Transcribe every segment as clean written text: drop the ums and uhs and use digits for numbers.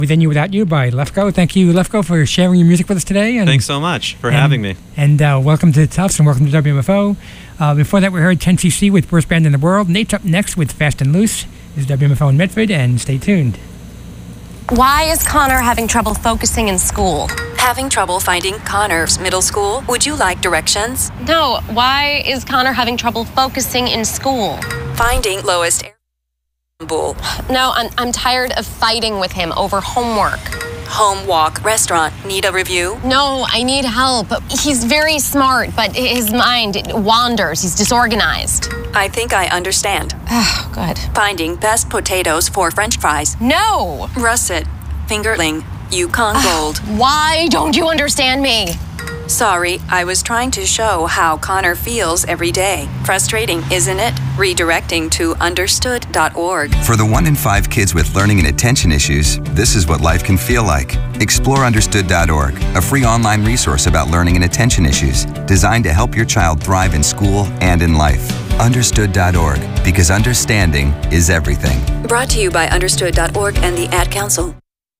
Within You Without You by Lefko. Thank you, Lefko, for sharing your music with us today. And, thanks so much for having me. And welcome to Tufts and welcome to WMFO. Before that, we heard 10cc with Worst Band in the World. Nate's up next with Fast and Loose. This is WMFO in Medford, and stay tuned. Why is Connor having trouble focusing in school? Having trouble finding Connor's middle school? Would you like directions? No, why is Connor having trouble focusing in school? Finding lowest Istanbul. No, I'm tired of fighting with him over homework. Home, walk, restaurant. Need a review? No, I need help. He's very smart, but his mind wanders. He's disorganized. I think I understand. Oh, good. Finding best potatoes for French fries. No! Russet, fingerling, Yukon Gold. Why don't you understand me? Sorry, I was trying to show how Connor feels every day. Frustrating, isn't it? Redirecting to understood.org. For the 1 in 5 kids with learning and attention issues, this is what life can feel like. Explore understood.org, a free online resource about learning and attention issues, designed to help your child thrive in school and in life. Understood.org, because understanding is everything. Brought to you by understood.org and the Ad Council.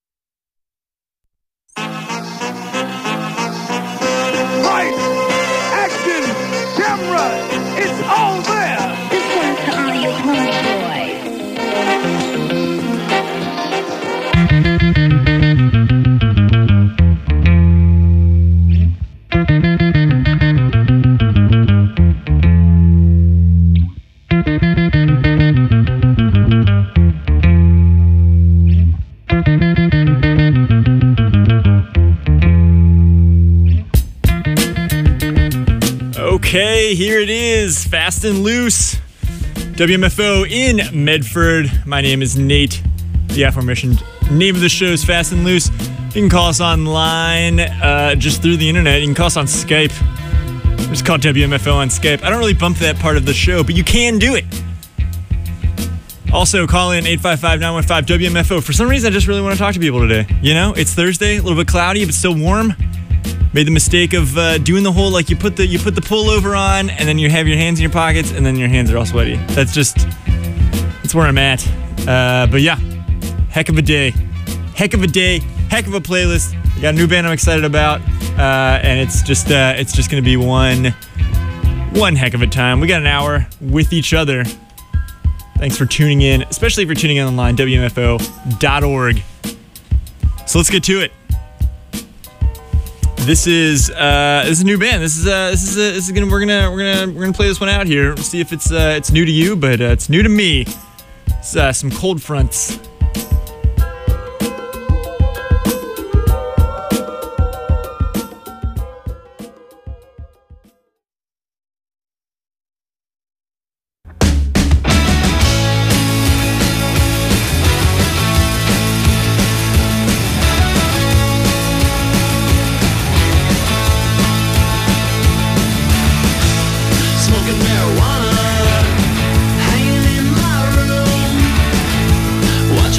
It's all there! This one's to all you Okay, here it is, Fast and Loose, WMFO in Medford. My name is Nate. The aforementioned name of the show is Fast and Loose. You can call us online just through the internet. You can call us on Skype. Just call WMFO on Skype. I don't really bump that part of the show, but you can do it. Also, call in 855-915-WMFO. For some reason, I just really want to talk to people today. You know, it's Thursday, a little bit cloudy, but still warm. Made the mistake of doing the whole, like, you put the pullover on, and then you have your hands in your pockets, and then your hands are all sweaty. That's where I'm at. But yeah, heck of a day, heck of a playlist. We got a new band I'm excited about, and it's just gonna be one heck of a time. We got an hour with each other. Thanks for tuning in, especially if you're tuning in online, WMFO.org. So let's get to it. This is a new band. We're gonna play this one out here. See if it's new to you, but it's new to me. It's some Cold Fronts. Marijuana hanging in my room.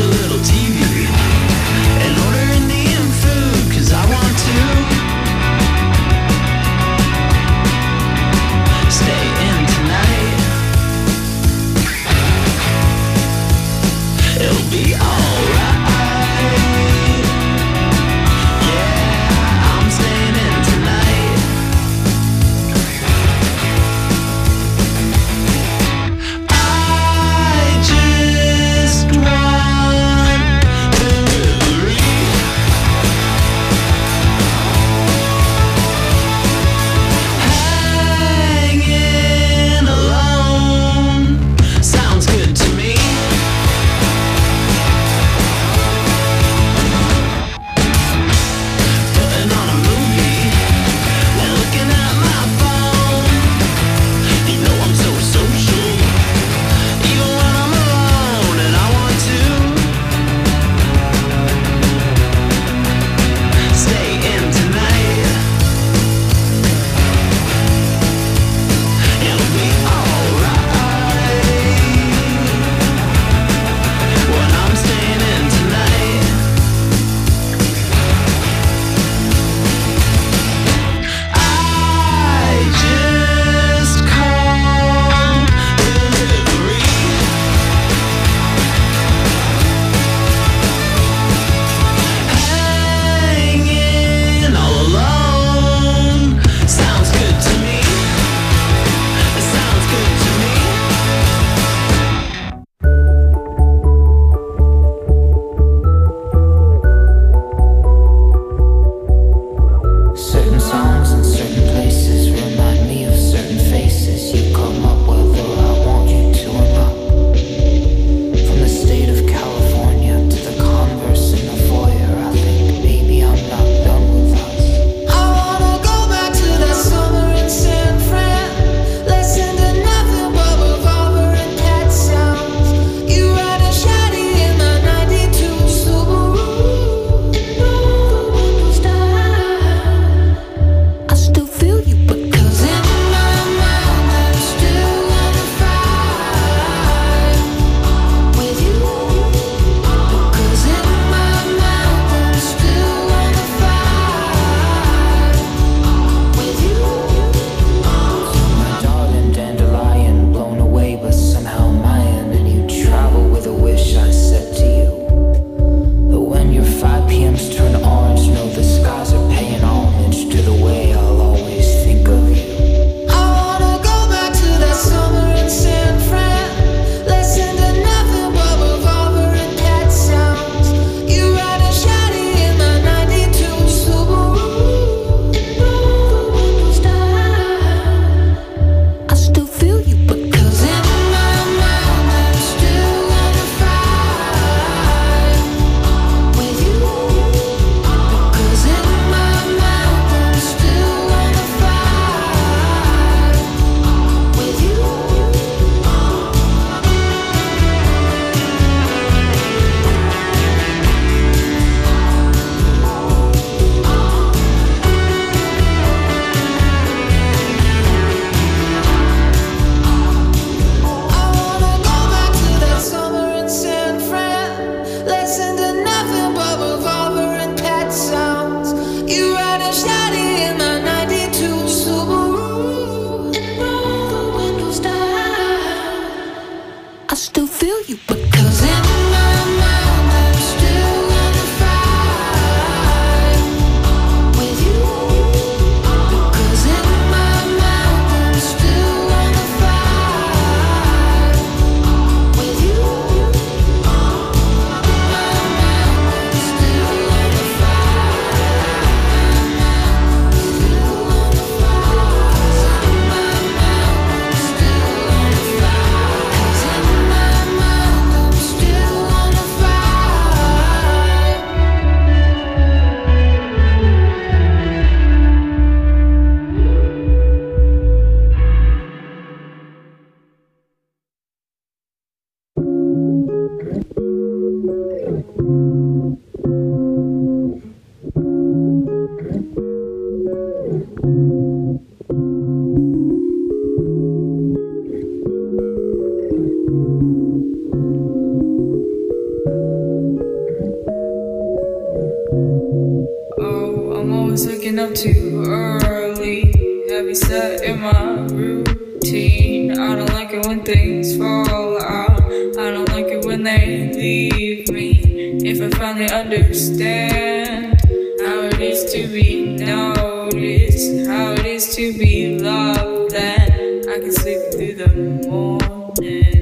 was waking up too early, heavy set in my routine. I don't like it when things fall out, I don't like it when they leave me. If I finally understand how it is to be noticed, how it is to be loved, then I can sleep through the morning.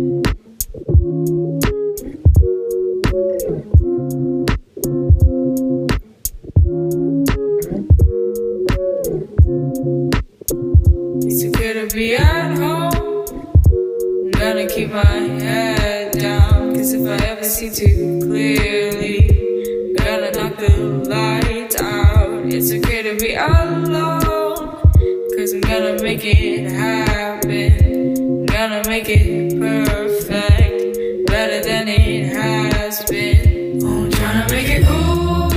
It's okay to be at home, I'm gonna keep my head down, cause if I ever see too clearly, I'm gonna knock the lights out. It's okay to be alone, cause I'm gonna make it happen, I'm gonna make it perfect, better than it has been. Oh, I'm tryna make it cool,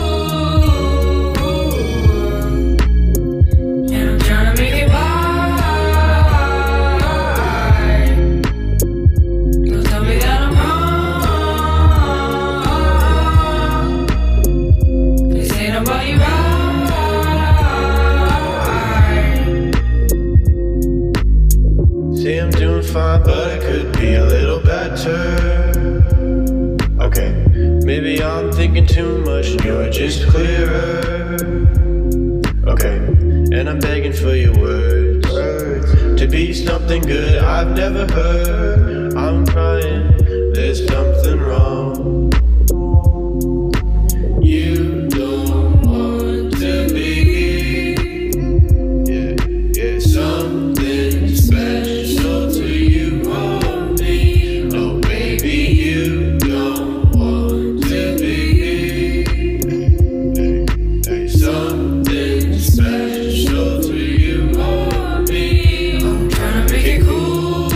and I'm tryna make it right. Don't tell me that I'm wrong, cause ain't nobody right. See, I'm doing fine, but it could be a little better. Okay, maybe I'm thinking too much and you're just clearer. Okay, and I'm begging for your words to be something good I've never heard. I'm crying, there's something wrong. You don't want to be, yeah, something special to you or me. Oh baby, you don't want to be, something special to you or me. I'm tryna make it cool,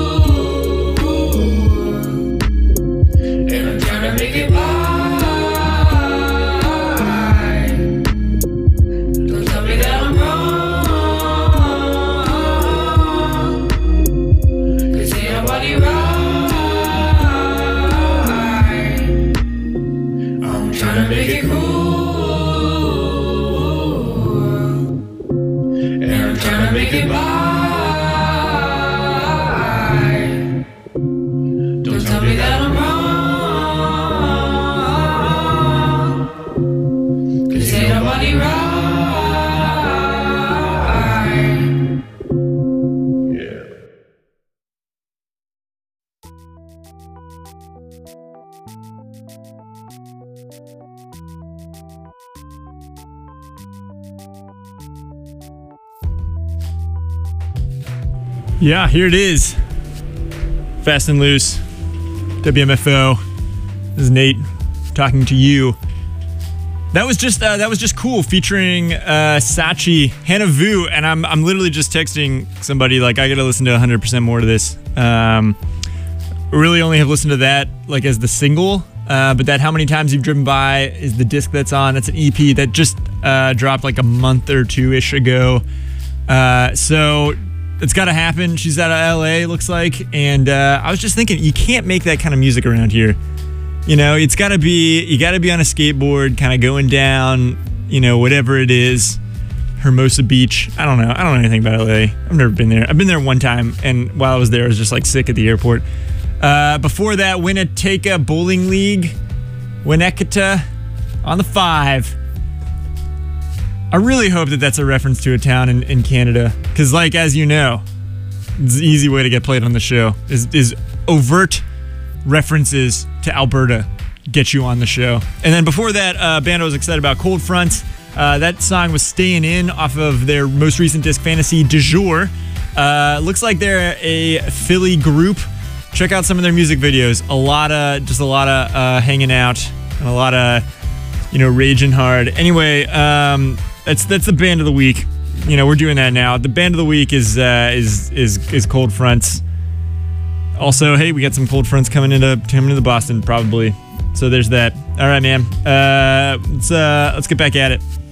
and I'm tryna make it right. Don't tell me that I'm wrong, cause ain't nobody right. I'm tryna make it cool, and I'm tryna make it right. Don't tell me that I'm wrong, cause ain't nobody right. Yeah. Yeah, here it is. Fast and Loose. WMFO. This is Nate talking to you. That was just cool, featuring Sachi, Hannah Vu, and I'm literally just texting somebody like, I gotta listen to 100% more to this. Really only have listened to that like as the single, but that How Many Times You've Driven By is the disc that's on. That's an EP that just dropped like a month or two-ish ago. So it's got to happen. She's out of LA, looks like, and I was just thinking, you can't make that kind of music around here. You know, you got to be on a skateboard, kind of going down, you know, whatever it is, Hermosa Beach. I don't know anything about LA. I've never been there. I've been there one time, and while I was there, I was just like sick at the airport. Before that, Winnetka Bowling League, Winneketa on the 5. I really hope that that's a reference to a town in Canada, because, like, as you know, it's an easy way to get played on the show is overt references to Alberta get you on the show. And then before that, band I was excited about, Cold Front. That song was Staying In off of their most recent disc, Fantasy du Jour. Looks like they're a Philly group. Check out some of their music videos. A lot of hanging out and a lot of, you know, raging hard. Anyway, that's the band of the week. You know, we're doing that now. The band of the week is Cold Fronts. Also, hey, we got some Cold Fronts coming into Boston probably. So there's that. All right, man. Let's get back at it.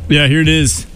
Yeah, here it is.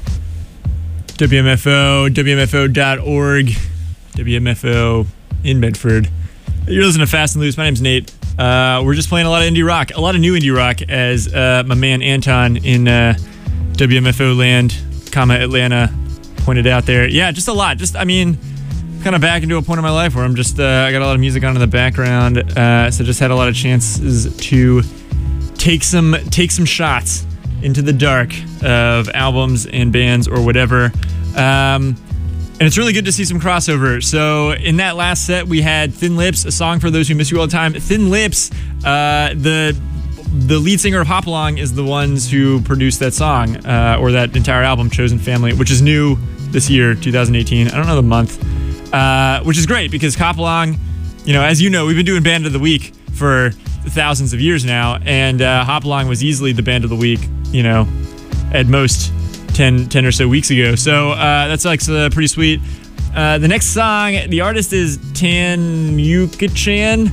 WMFO, WMFO.org, WMFO in Medford. You're listening to Fast and Loose. My name's Nate. We're just playing a lot of indie rock, a lot of new indie rock, as my man Anton in WMFO land, Atlanta, pointed out there. Yeah, just a lot. Kind of back into a point in my life where I'm just, I got a lot of music on in the background, so just had a lot of chances to take some shots into the dark of albums and bands or whatever. And it's really good to see some crossover. So in that last set, we had Thin Lips, a song for those who miss you all the time. Thin Lips, the lead singer of Hopalong is the ones who produced that song, or that entire album, Chosen Family, which is new this year, 2018. I don't know the month, which is great because Hopalong, as you know, we've been doing Band of the Week for thousands of years now, and Hopalong was easily the Band of the Week, at most 10 or so weeks ago. So that's pretty sweet. The next song, the artist is Tan Yuka-chan.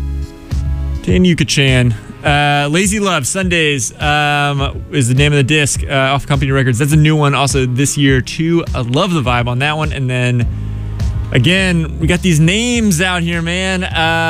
Lazy Love, Sundays is the name of the disc off Company Records. That's a new one also this year too. I love the vibe on that one. And then again, we got these names out here, man.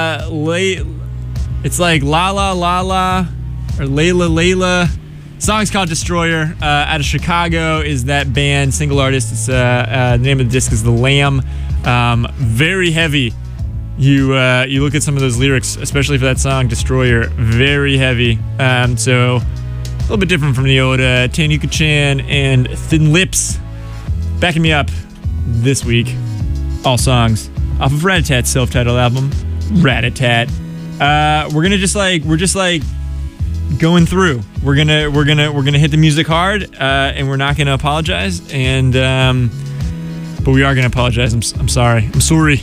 It's like La La La La or Layla Layla. Song's called Destroyer. Out of Chicago is that band, single artist. It's the name of the disc is The Lamb. Very heavy. You look at some of those lyrics, especially for that song Destroyer. Very heavy. So a little bit different from the old Tan Yuka-chan and Thin Lips. Backing me up this week. All songs off of Rat-a-Tat's self-titled album, Rat-a-Tat. We're just going through. We're gonna hit the music hard, and we're not gonna apologize. And but we are gonna apologize. I'm sorry. I'm sorry.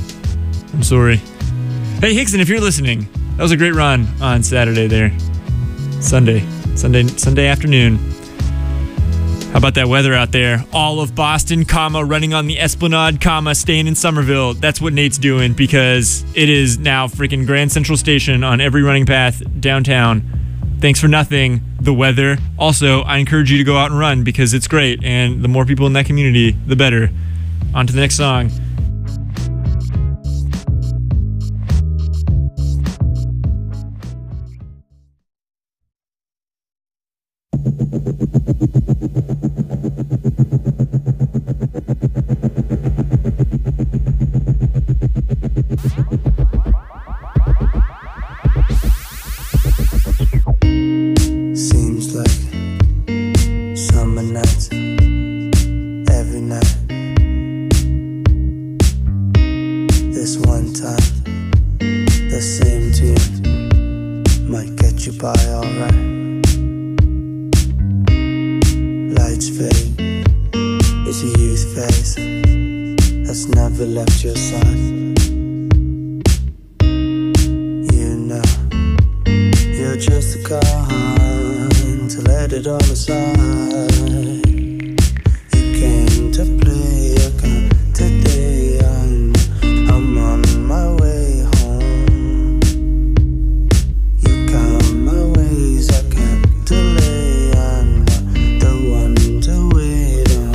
Hey Hickson, if you're listening, that was a great run on Saturday there. Sunday afternoon. How about that weather out there? All of Boston, running on the Esplanade, staying in Somerville. That's what Nate's doing because it is now freaking Grand Central Station on every running path downtown. Thanks for nothing, the weather. Also, I encourage you to go out and run because it's great, and the more people in that community, the better. On to the next song. Seems like summer nights, every night. This one time, the same tune might get you by alright. Lights fade, it's a youth phase that's never left your side. You know, you're just a kind to let it all aside. You came to play a game today, and I'm on my way home. You count my ways, I can't delay. I'm the one to wait on.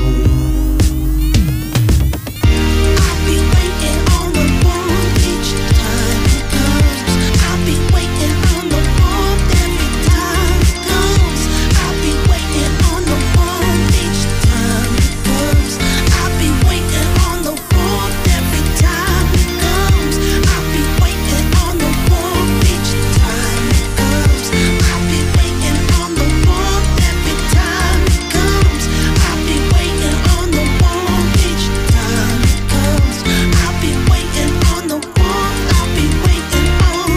I'll be waiting on the warmth each time it comes. I'll be waiting on the warmth every time it comes. I'll be waiting on the warmth each time it comes. I'll be waiting on the warmth every time it comes. I'll be waiting on the warmth each time it comes. I'll be waiting on the warmth every time it comes. I'll be waiting on the warmth each time it comes. I'll be waiting on the warmth. I'll be waiting on.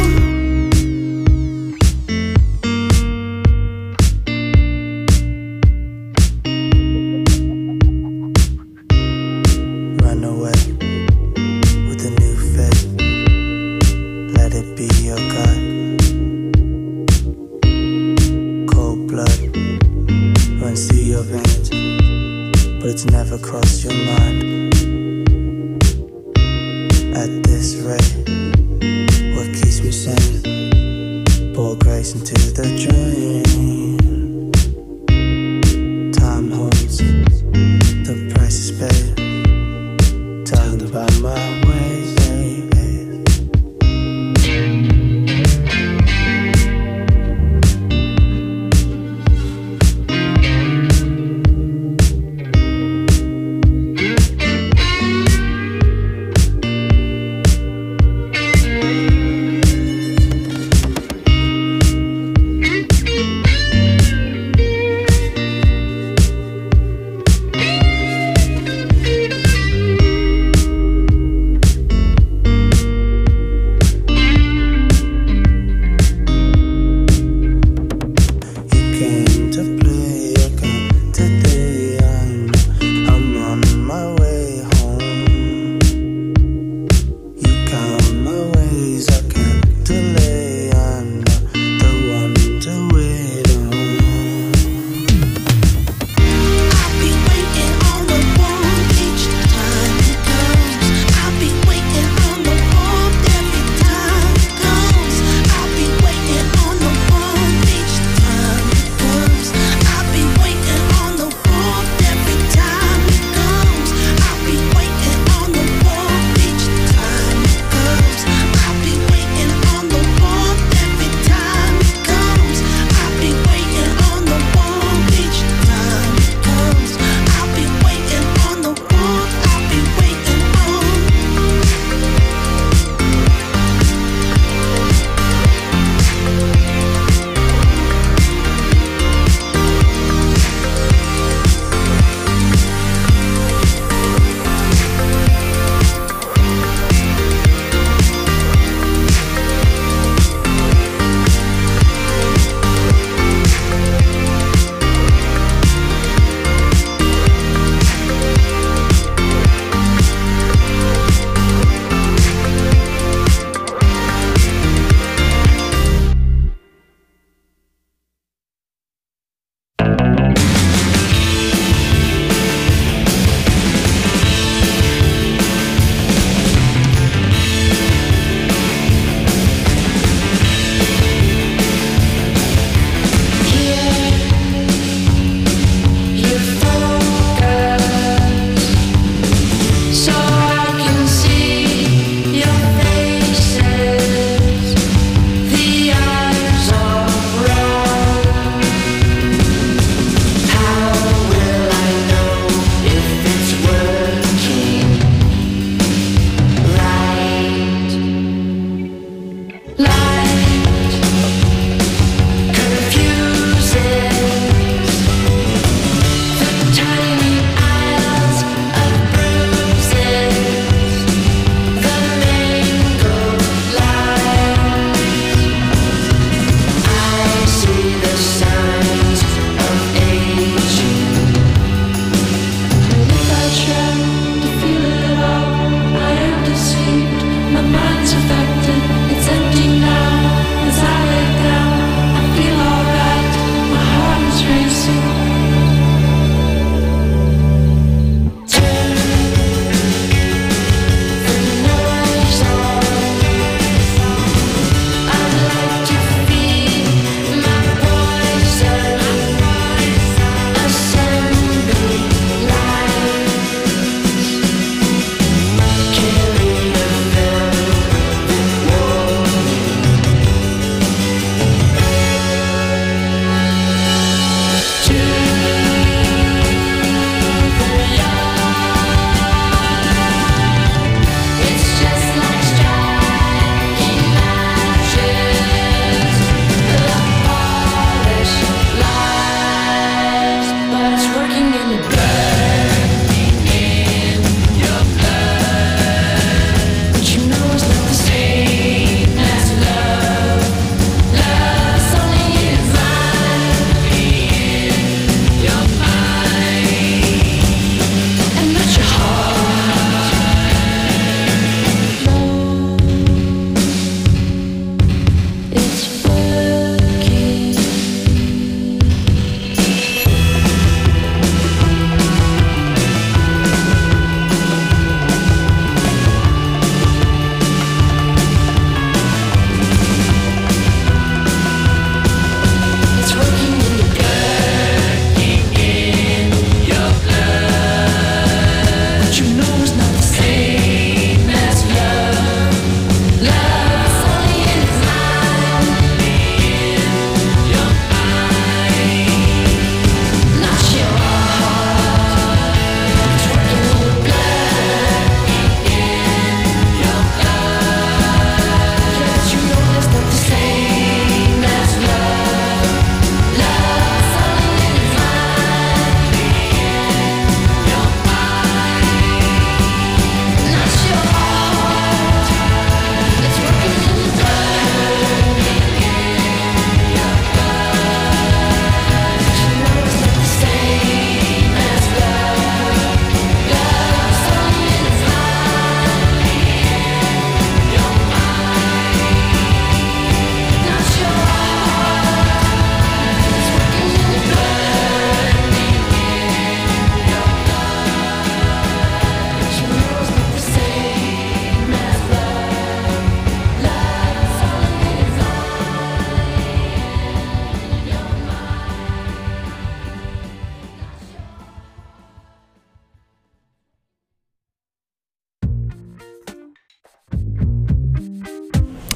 Run away with a new fate. Let it be your guide. Cold blood runs through your veins, but it's never crossed your mind. At this rate, what keeps me sane? Pour grace into the drain. Time holds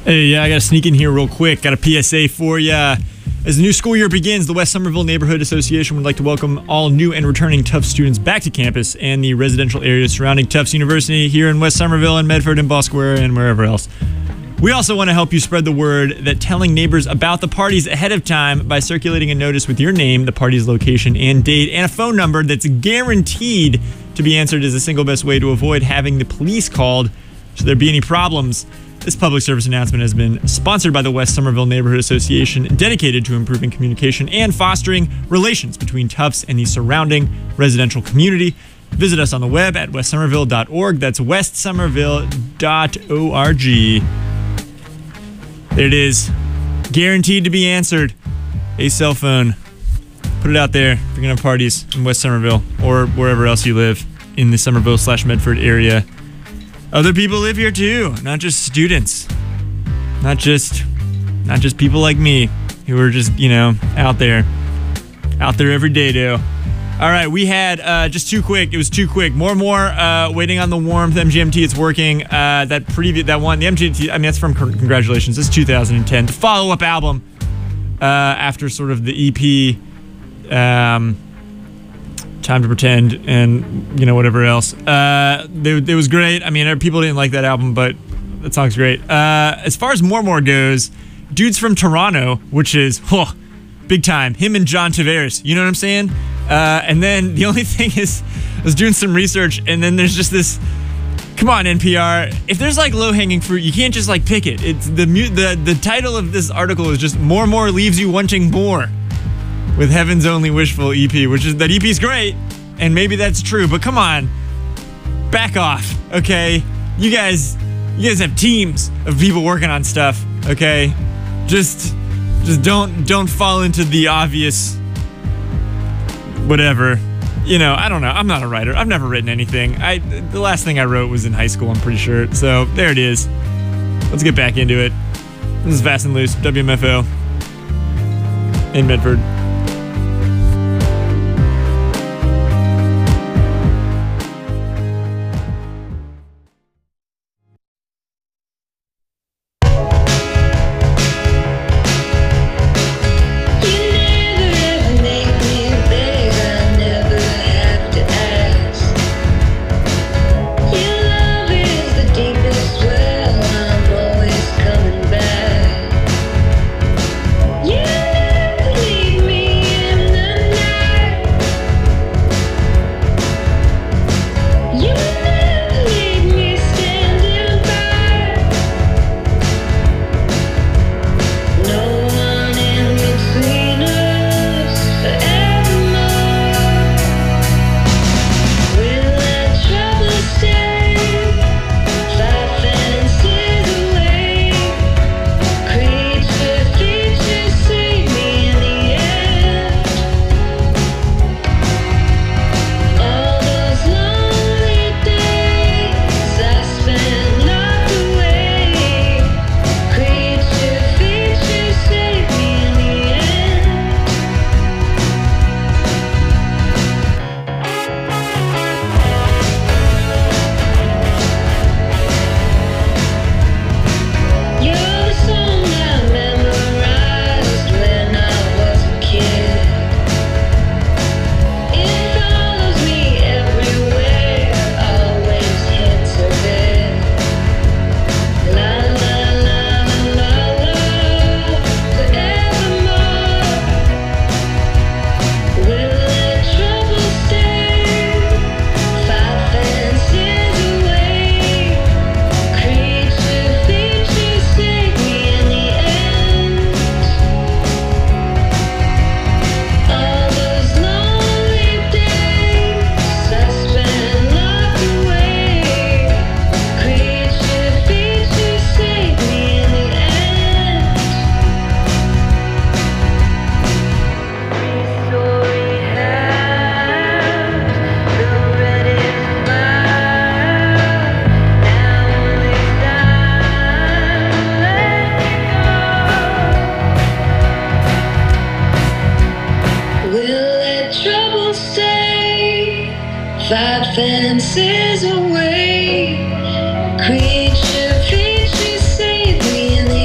Hey, yeah, I got to sneak in here real quick. Got a PSA for you. As the new school year begins, the West Somerville Neighborhood Association would like to welcome all new and returning Tufts students back to campus and the residential areas surrounding Tufts University here in West Somerville and Medford and Ball Square and wherever else. We also want to help you spread the word that telling neighbors about the parties ahead of time by circulating a notice with your name, the party's location and date, and a phone number that's guaranteed to be answered is the single best way to avoid having the police called should there be any problems. This public service announcement has been sponsored by the West Somerville Neighborhood Association, dedicated to improving communication and fostering relations between Tufts and the surrounding residential community. Visit us on the web at westsomerville.org. That's westsomerville.org. There it is. Guaranteed to be answered. A cell phone. Put it out there if you're going to have parties in West Somerville or wherever else you live in the Somerville/Medford area. Other people live here too, not just students. Not just people like me who are just, out there every day, though. All right, we had just too quick. It was too quick. More, waiting on the warmth. MGMT, it's working. That one, the MGMT, I mean, that's from Congratulations. This is 2010. The follow-up album after sort of the EP, Time to Pretend, and whatever else. It was great. I mean, people didn't like that album, but that song's great. As far as more goes, Dudes from Toronto, which is big time. Him and John Tavares. You know what I'm saying? And then the only thing is, I was doing some research, and then there's just this. Come on, NPR. If there's like low-hanging fruit, you can't just like pick it. It's the title of this article is just more leaves you wanting more. With Heaven's Only Wishful EP, which is that EP's great, and maybe that's true, but come on, back off, okay? You guys have teams of people working on stuff, okay? Just don't fall into the obvious whatever. I don't know. I'm not a writer. I've never written anything. The last thing I wrote was in high school, I'm pretty sure. So there it is. Let's get back into it. This is Fast and Loose, WMFO in Medford. Five fences away, creature, feature, save me in the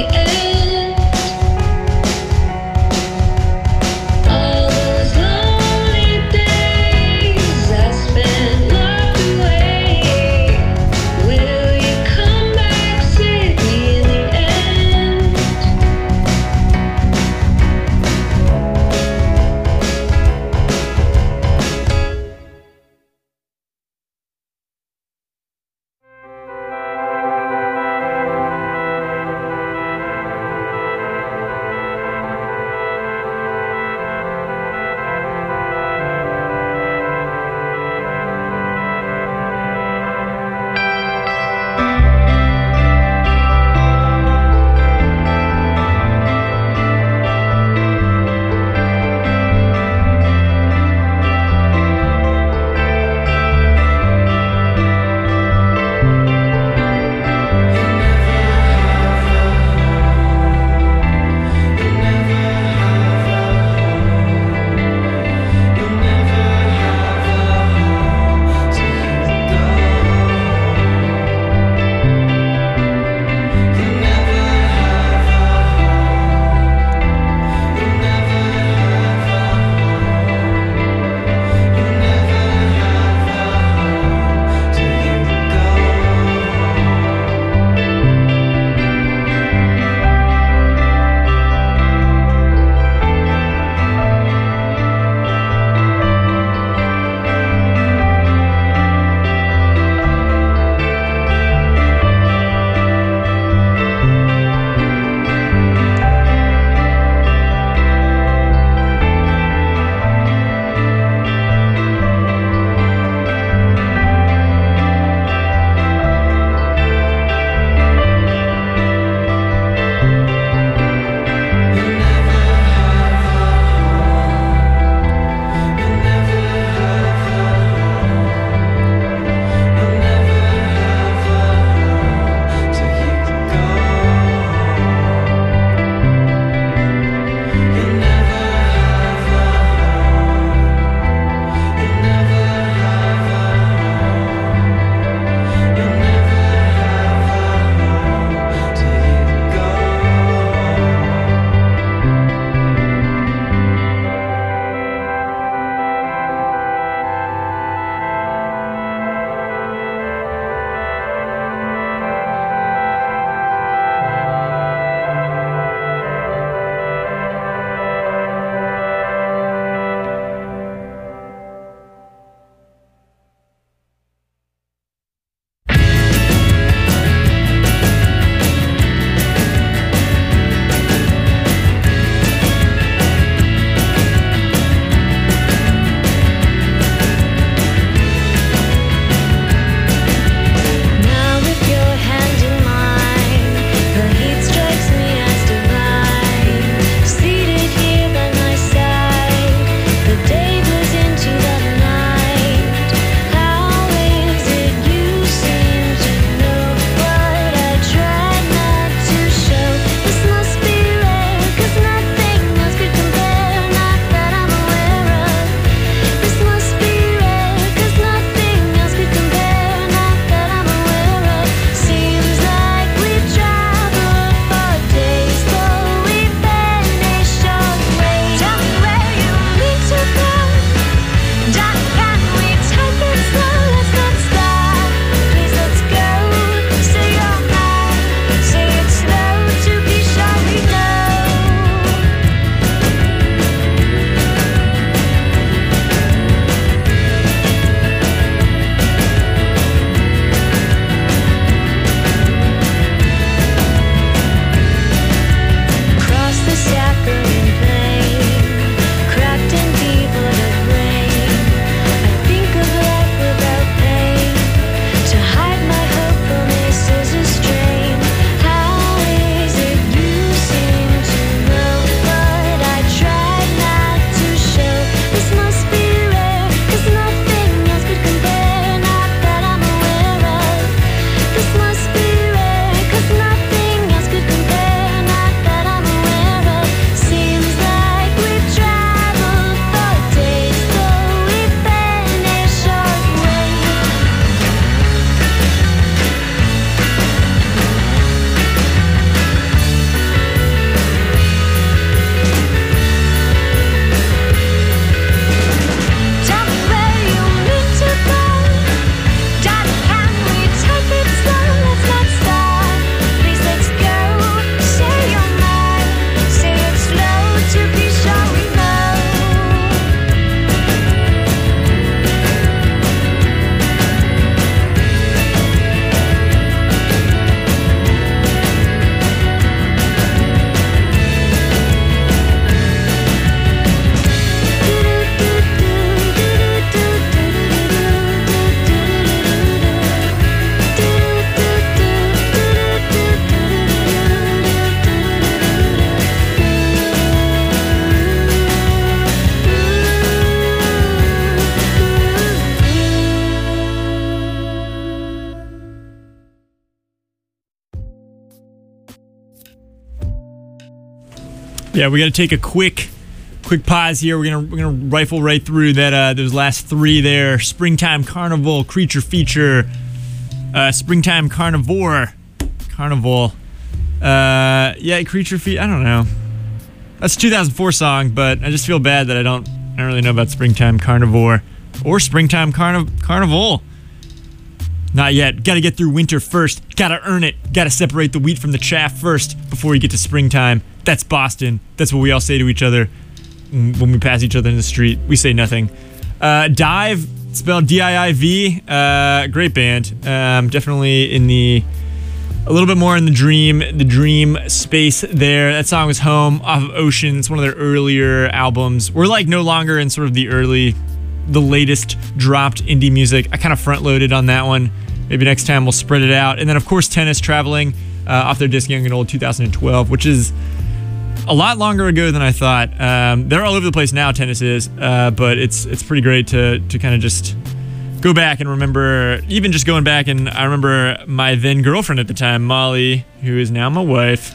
Yeah, we got to take a quick pause here. We're gonna rifle right through that those last three there. Springtime Carnival, Creature Feature, Springtime Carnivore, Carnival. Yeah, Creature Feature. I don't know. That's a 2004 song, but I just feel bad that I don't really know about Springtime Carnivore or Springtime Carnival. Not yet. Got to get through winter first. Got to earn it. Got to separate the wheat from the chaff first before you get to springtime. That's Boston. That's what we all say to each other when we pass each other in the street. We say nothing. Dive, spelled D-I-I-V. Great band. Definitely in a little bit more in the dream space there. That song was Home off of Ocean. It's one of their earlier albums. We're like no longer in sort of the latest dropped indie music. I kind of front loaded on that one. Maybe next time we'll spread it out. And then of course Tennis, Traveling, off their disc Young and Old 2012, which is a lot longer ago than I thought. They're all over the place now, Tennis is, but it's pretty great to kind of just go back and remember, even just going back, and I remember my then girlfriend at the time, Molly, who is now my wife,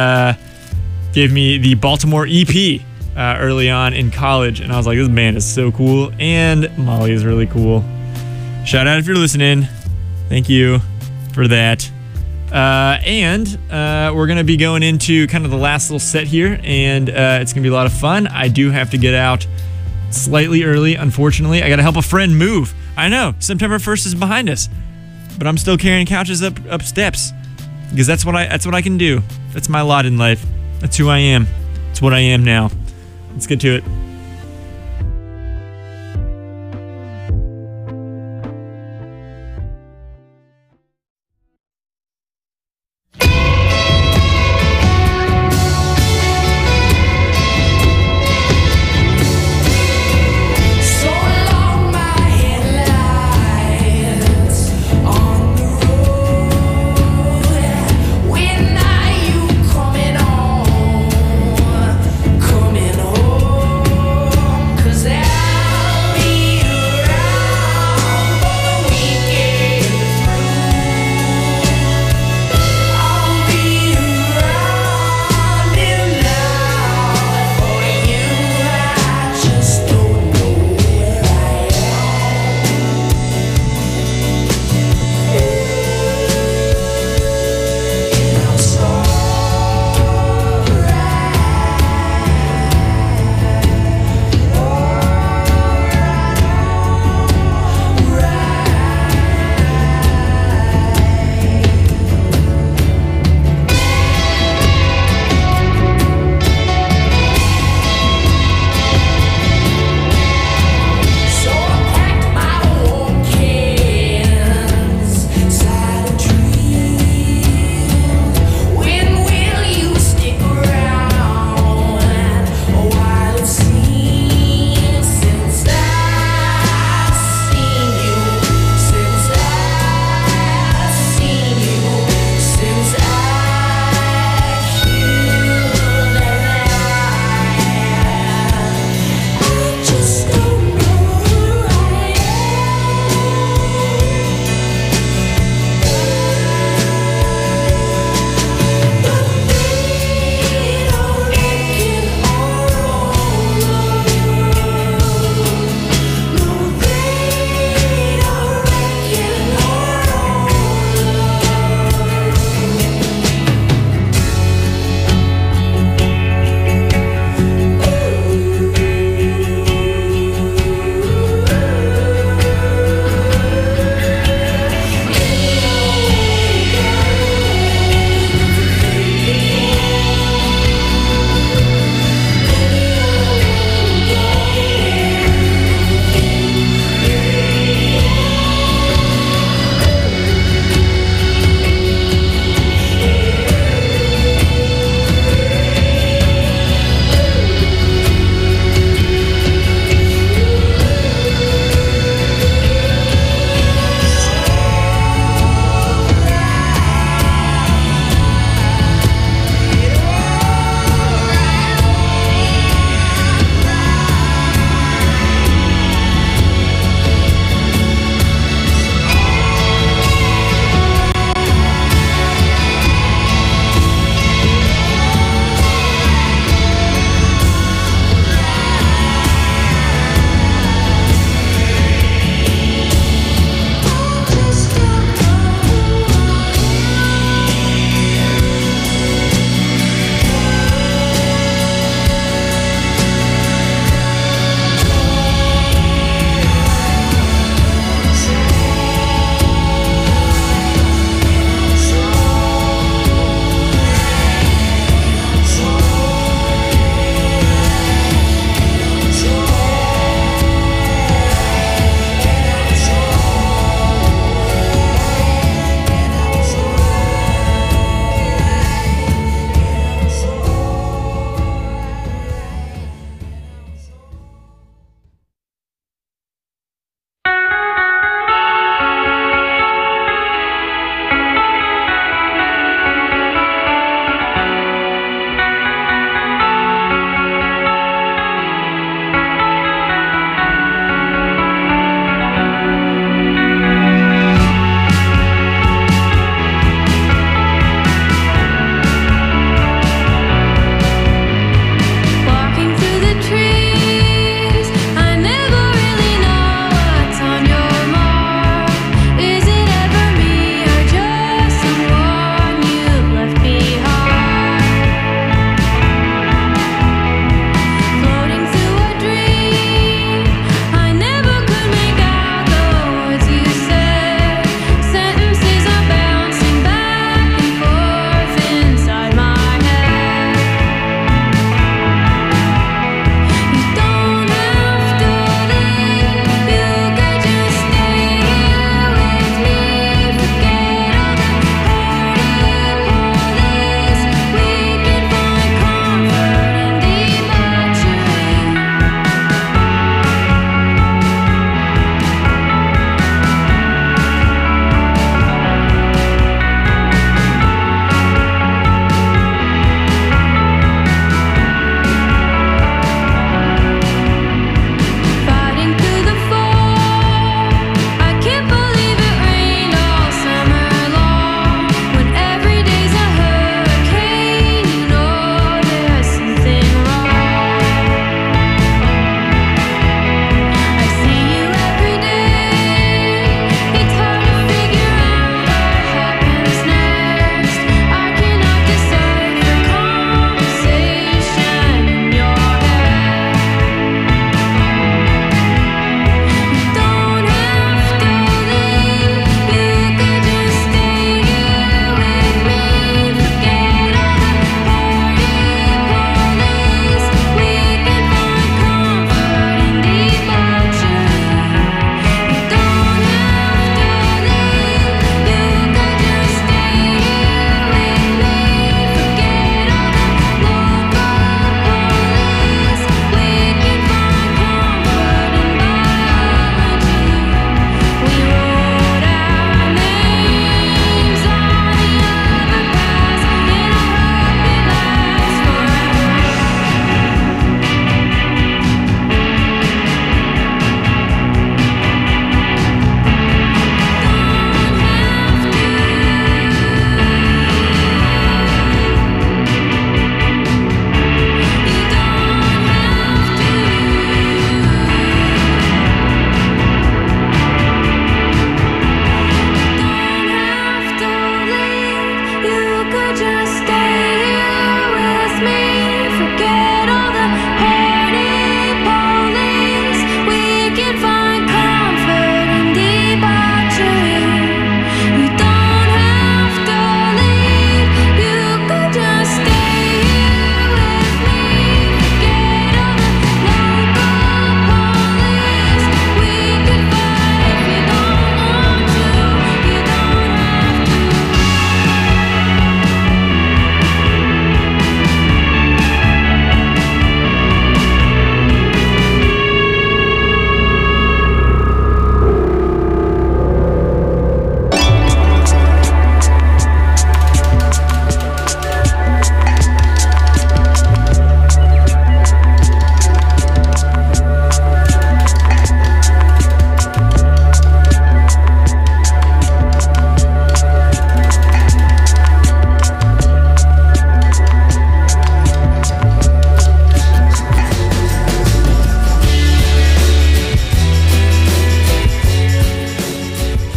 gave me the Baltimore EP early on in college, and I was like, this band is so cool, and Molly is really cool. Shout out if you're listening. Thank you for that. And we're going to be going into kind of the last little set here, and it's going to be a lot of fun. I do have to get out slightly early, unfortunately. I got to help a friend move. I know, September 1st is behind us, but I'm still carrying couches up steps because that's what I can do. That's my lot in life. That's who I am. It's what I am now. Let's get to it. Coming home.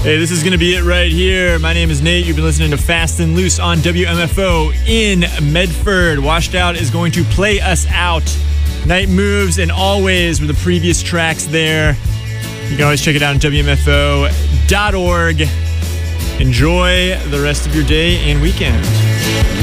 Hey, this is going to be it right here. My name is Nate. You've been listening to Fast and Loose on WMFO in Medford. Washed Out is going to play us out. Night Moves and Always were the previous tracks there. You can always check it out on WMFO.org. Enjoy the rest of your day and weekend.